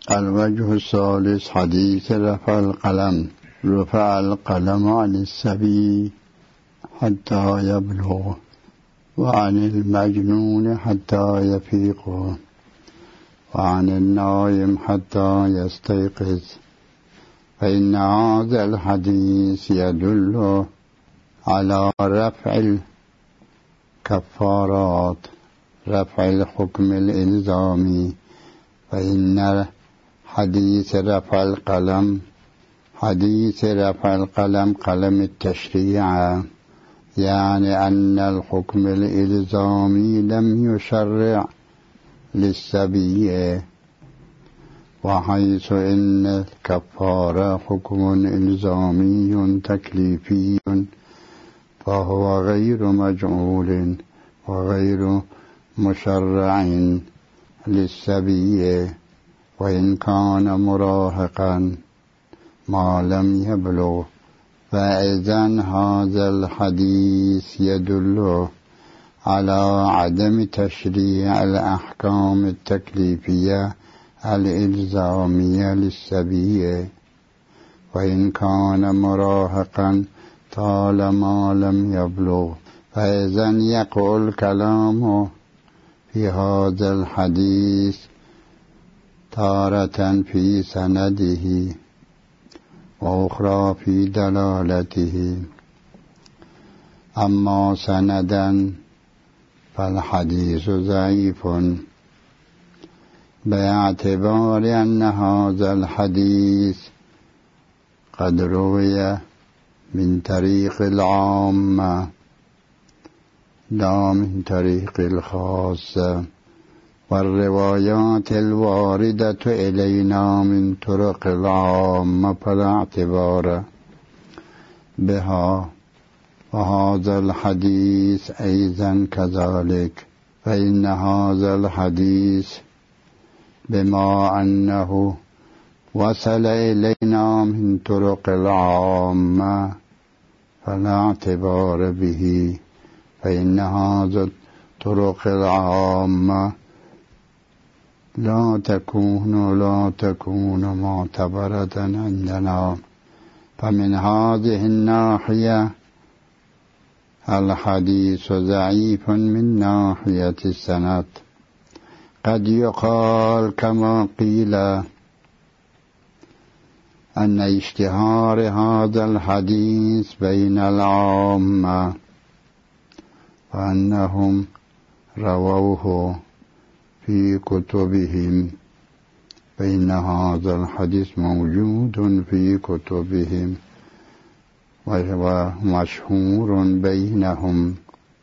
الوجه الثالث حديث رفع القلم. رفع القلم عن الصبي حتى يبلغ، وعن المجنون حتى يفيق، وعن النائم حتى يستيقظ. فإن هذا الحديث يدل على رفع الكفارات، رفع الحكم الإلزامي. فإن حديث رفع القلم قلم التشريع، يعني أن الحكم الإلزامي لم يشرع للصبي، وحيث إن الكفارة حكم إلزامي تكليفي، فهو غير مجعول وغير مشرع للصبي، وإن كان مراهقا ما لم يبلغ. فإذن هذا الحديث يدل على عدم تشريع الأحكام التكليفية الإلزامية للصبي، وإن كان مراهقا طالما لم يبلغ. فإذن يقع الكلام في هذا الحديث تارة في سنده وأخرى في دلالته. أما سندا فالحديث ضعيف، باعتبار أن هذا الحديث قد روي من طريق العامة لا من طريق الخاصة، والروايات الواردة إلينا من طرق العامة فلا اعتبار بها، وهذا الحديث أيضا كذلك. فإن هذا الحديث بما أنه وصل إلينا من طرق العامة فلا اعتبار به، فإن هذا الطرق العامة لا تكون معتبرة عندنا. فمن هذه الناحية الحديث ضعيف من ناحية السند. قد يقال كما قيل أن اشتهار هذا الحديث بين العامة وأنهم رووه في كتبهم، فإن هذا الحديث موجود في كتبهم ومشهور بينهم،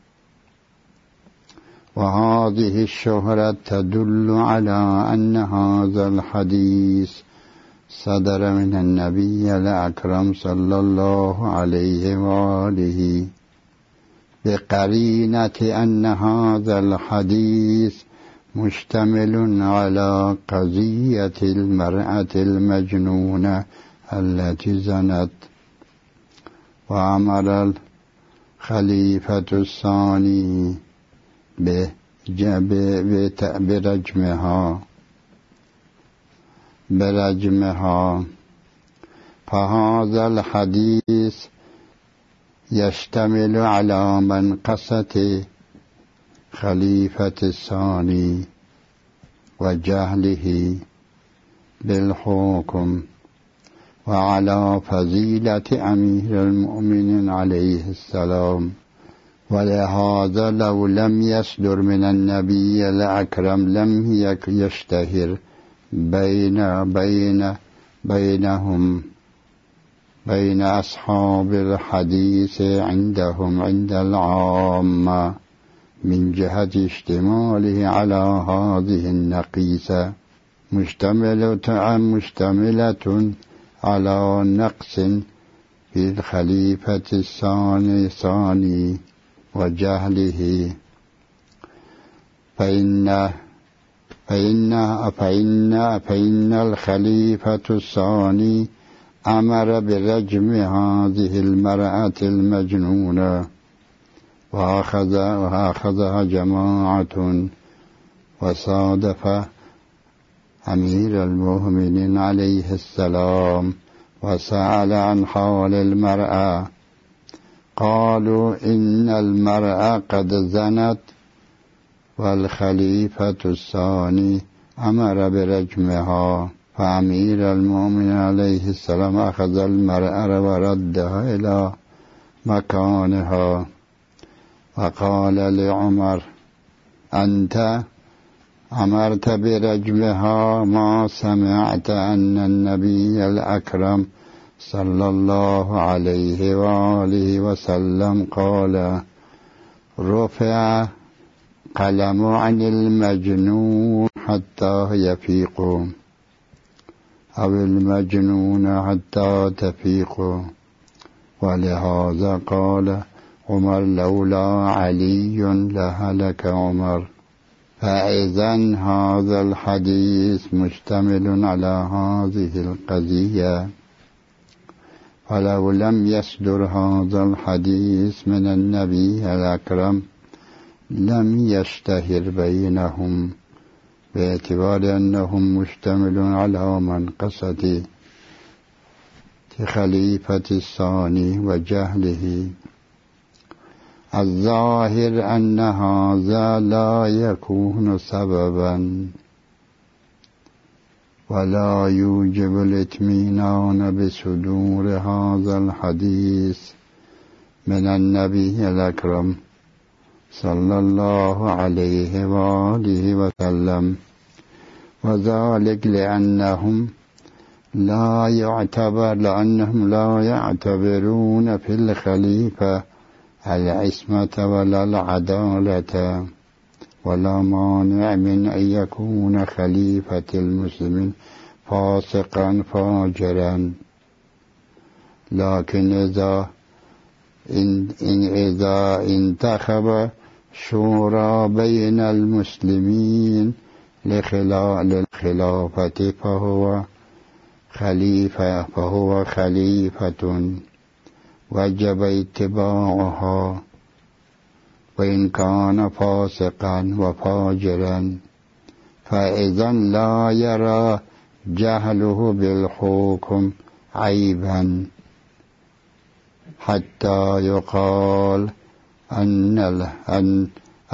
وهذه الشهرة تدل على أن هذا الحديث صدر من النبي الأكرم صلى الله عليه وآله، بقرينة أن هذا الحديث مشتمل على قضية المرأة المجنونة التي زنت. وأمر الخليفة الثاني برجمها. فهذا الحديث يشتمل على منقصة خليفة الثاني وجهله بالحكم، وعلى فضيلة أمير المؤمنين عليه السلام. ولهذا لو لم يصدر من النبي الأكرم لم يشتهر بين أصحاب الحديث عندهم عند العامة، من جهة اشتماله على هذه النقيصة، مشتملة على نقص في الخليفة الثاني وجهله. فإن الخليفة الثاني أمر برجم هذه المرأة المجنونة، وأخذها جماعة وصادف أمير المؤمنين عليه السلام وسأل عن حال المرأة. قالوا إن المرأة قد زنت، والخليفة الثاني أمر برجمها، فأمير المؤمنين عليه السلام أخذ المرأة وردها إلى مكانها، وقال لعمر: أنت أمرت برجمها، ما سمعت أن النبي الأكرم صلى الله عليه وآله وسلم قال: رفع قلم عن المجنون حتى يفيق، أو المجنون حتى تفيق. ولهذا قال عمر: لولا علي لهلك عمر. فإذن هذا الحديث مشتمل على هذه القضية، فلو لم يصدر هذا الحديث من النبي الأكرم لم يشتهر بينهم، باعتبار أنهم مشتمل على منقصة خليفة الثاني وجهله. الظاهر أن هذا لا يكون سببا ولا يوجب الاطمئنان بصدور هذا الحديث من النبي الأكرم صلى الله عليه وآله وسلم، وذلك لأنهم لا يعتبرون في الخليفة العصمة ولا العدالة، ولا مانع من أن يكون خليفة المسلمين فاسقا فاجرا. لكن إذا انتخب شورى بين المسلمين للخلافة فهو خليفة وجب اتباعها، وإن كان فاسقا وفاجرا، فإذا لا يرى جهله بالحكم عيبا حتى يقال أن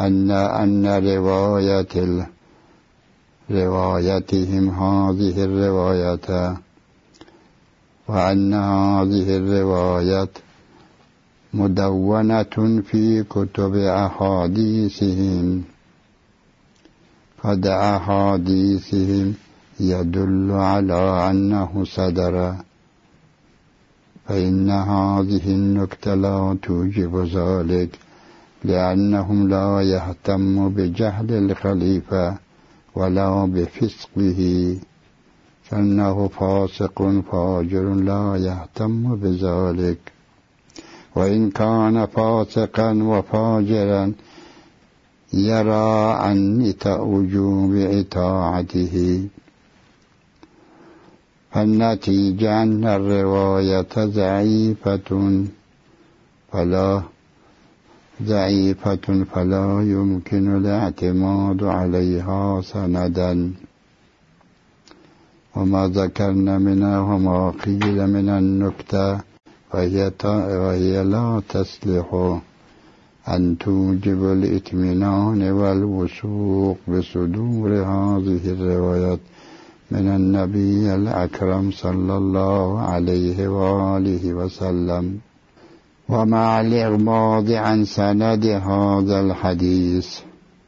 روايتهم هذه الرواية، وأن هذه الرواية مدونة في كتب أحاديثهم، قد أحاديثهم يدل على أنه صدر، فإن هذه النكتة لا توجب ذلك، لأنهم لا يهتم بجهل الخليفة ولا بفسقه، فإنه فاسق فاجر لا يهتم بذلك. وإن كان فاسقا وفاجرا يرى عن وجوب إطاعته، فالنتيجة أن الرواية ضعيفة فلا يمكن الاعتماد عليها سندا. وما ذكرنا منها وما قيل من النكتة وهي لا تصلح أن توجب الاطمئنان والوثوق بصدور هذه الروايات من النبي الأكرم صلى الله عليه وآله وسلم. ومع الإغماض عن سند هذا الحديث،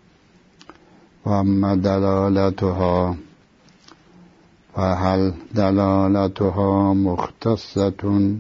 وأما دلالتها فهل دلالتها مختصة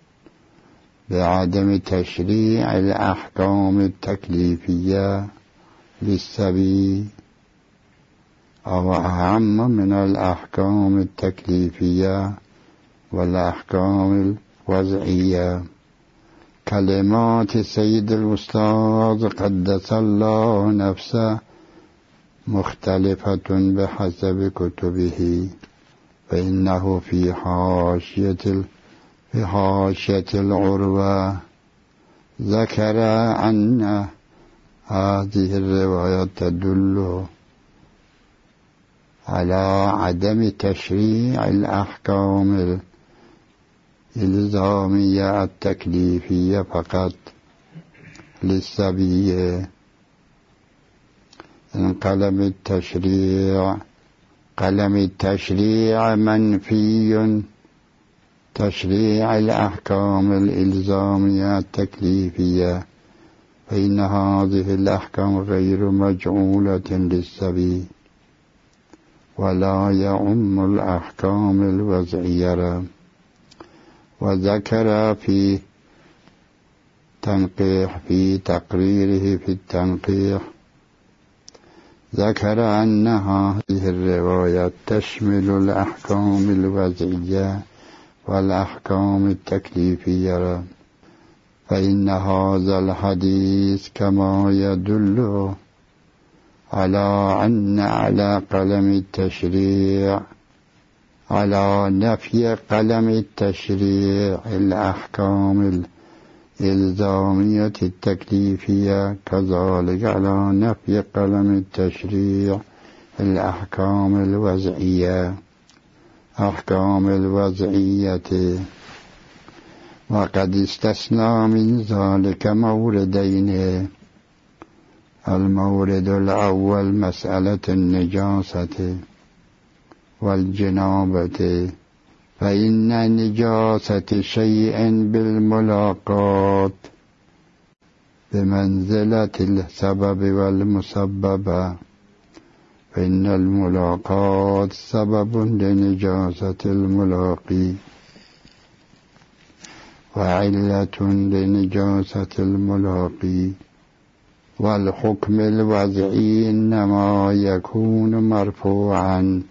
بعدم تشريع الأحكام التكليفية للسبي، أو أهم من الأحكام التكليفية والأحكام الوضعية؟ كلمات سيد الأستاذ قدس الله نفسه مختلفة بحسب كتبه، فإنه في حاشية العروة ذكر أن هذه الرواية تدل على عدم تشريع الأحكام الإلزامية التكليفية فقط للسبي. انقلم التشريع منفي تشريع الأحكام الإلزامية التكليفية، فإن هذه الأحكام غير مجعولة للسبي، ولا يعم الأحكام الوضعية. وذكر في تقريره في التنقيح، ذكر أن هذه الرواية تشمل الأحكام الوضعية والأحكام التكليفية، فإن هذا الحديث كما يدل على أن على قلم التشريع على نفي قلم التشريع الأحكام الإلزامية التكليفية، كذلك على نفي قلم التشريع الأحكام الوضعية وقد استثنى من ذلك موردين. المورد الأول مسألة النجاسة والجنابة، فإن نجاسة شيء بالملاقات بمنزلة السبب والمسبب، فإن الملاقات سبب لنجاسة الملاقي وعلة لنجاسة الملاقي. والحكم الوضعي إنما يكون مرفوعا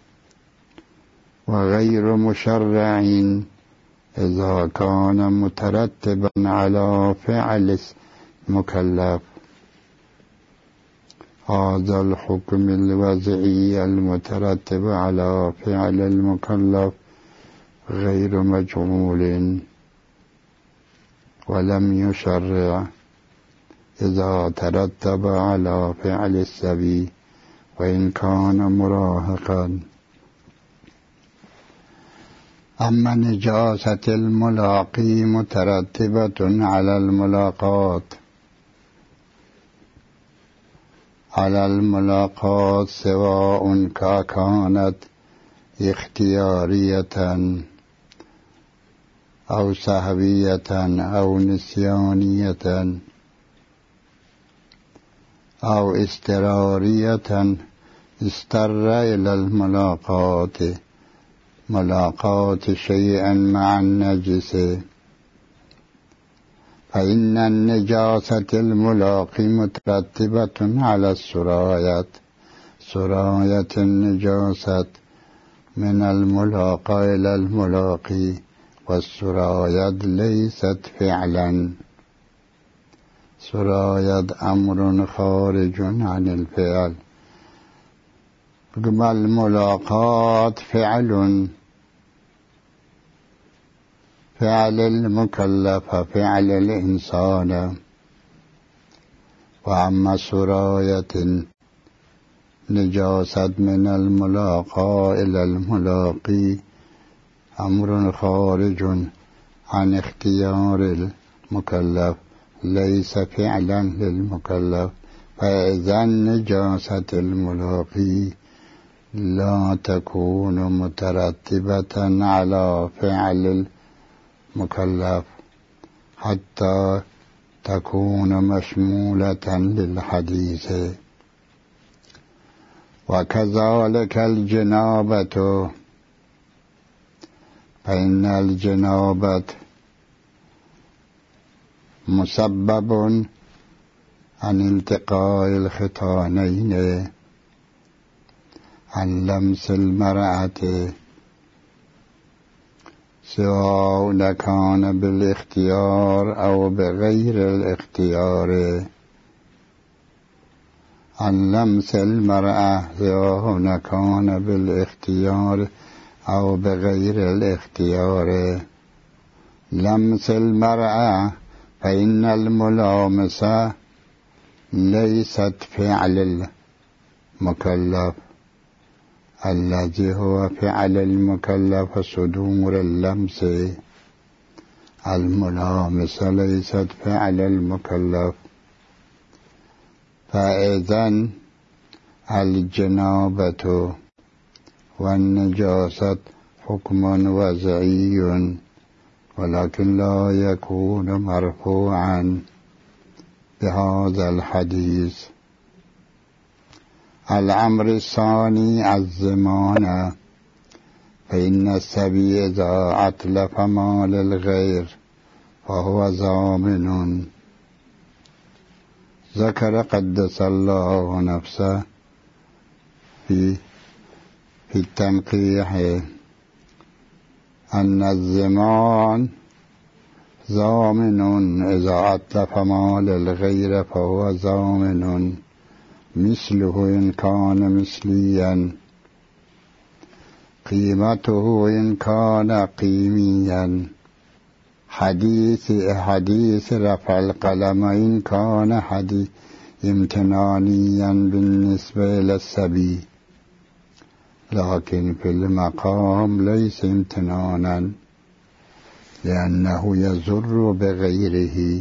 وغير مشرع إذا كان مترتبا على فعل المكلف. هذا الحكم الوضعي المترتب على فعل المكلف غير مجعول ولم يشرع إذا ترتب على فعل السبي وإن كان مراهقا. أما نجاسة الملاقي مترتبة على الملاقات سواء كانت اختيارية أو سهوية أو نسيانية أو اضطرارية، استر إلى ملاقات شيئا مع النجس، فإن النجاسة الملاقي مترتبة على سراية النجاسة من الملاقى إلى الملاقي، والسراية ليست فعلا، سراية أمر خارج عن الفعل. كما الملاقات فعل المكلف فعل الإنسان. وأما سراية نجاسة من الملاقى إلى الملاقي أمر خارج عن اختيار المكلف ليس فعلا للمكلف، فإذا نجاسة الملاقي لا تكون مترتبة على فعل المكلف حتى تكون مشمولة للحديث. وكذلك الجنابة، فإن الجنابة مسبب عن التقاء الختانين، عن لمس المرأة سواء كان بالاختيار أو بغير الاختيار، عن لمس المرأة سواء كان بالاختيار أو بغير الاختيار. لمس المرأة فإن الملامسة ليست فعل المكلف، الذي هو فعل المكلف صدور اللمس، الملامسة ليست فعل المكلف. فإذن الجنابة والنجاسة حكم وضعي، ولكن لا يكون مرفوعا بهذا الحديث. الأمر الثاني الضمان، فإن الصبي إذا أتلف مال الغير فهو ضامن. ذكر قدس الله نفسه في التنقيح أن الضمان ضامن، إذا أتلف مال الغير فهو ضامن، مثله إن كان مثليا، قيمته إن كان قيميا، حديث رفع القلم إن كان حديث امتنانيا بالنسبة للصبي، لكن في المقام ليس امتنانا لأنه يضر بغيره،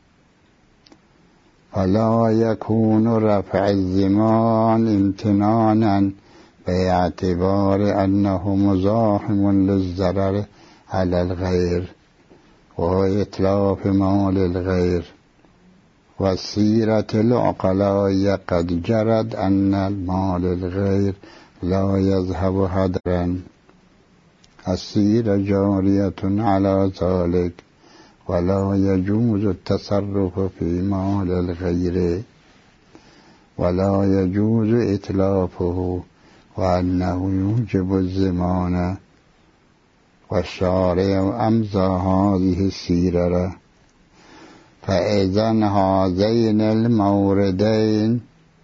فلا يكون رفع الضمان امتنانا باعتبار أنه مزاحم للضرر على الغير وهو إتلاف مال الغير. والسيرة العقلاء قد جرت أن المال الغير لا يذهب هدرا، السيرة جارية على ذلك، ولا يجوز التصرف في مال الغير، ولا يجوز إتلافه، وأنه يوجب الضمان. والشارع أمضى هذه السيرة. فإذن هذين الموردين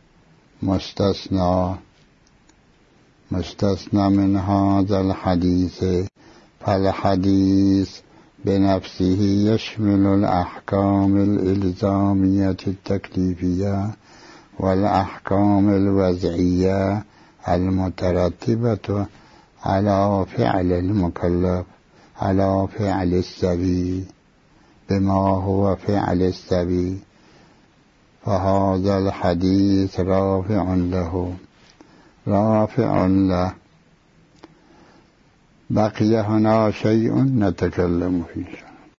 مستثنى من هذا الحديث، فالحديث بنفسه يشمل الأحكام الإلزامية التكليفية والأحكام الوضعية المترتبة على فعل المكلف، على فعل الصبي بما هو فعل الصبي، فهذا الحديث رافع له. بقي هنا شيء نتكلم فيه.